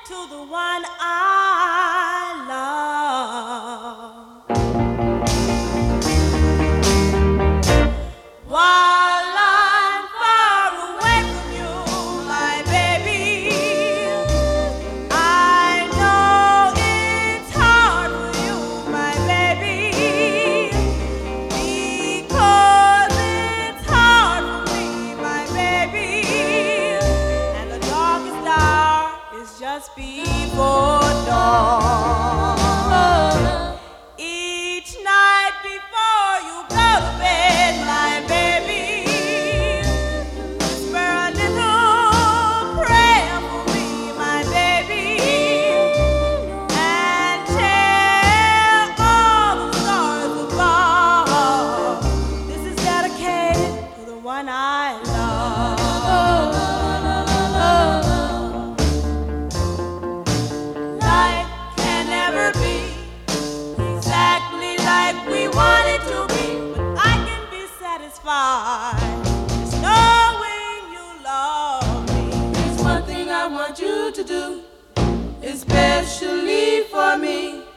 to the one I love. While I'm far away from you, my baby, I know it's hard for you, my baby, because it's hard for me, my baby, and the darkest hour is just before dawn. Each night before you go to bed, my baby, whisper a little prayer for me, my baby, and tell all the stars above, this is dedicated to the one I love. Life can never be exactly like we want it to be, but I can be satisfied just knowing you love me. There's one thing I want you to do, especially for me.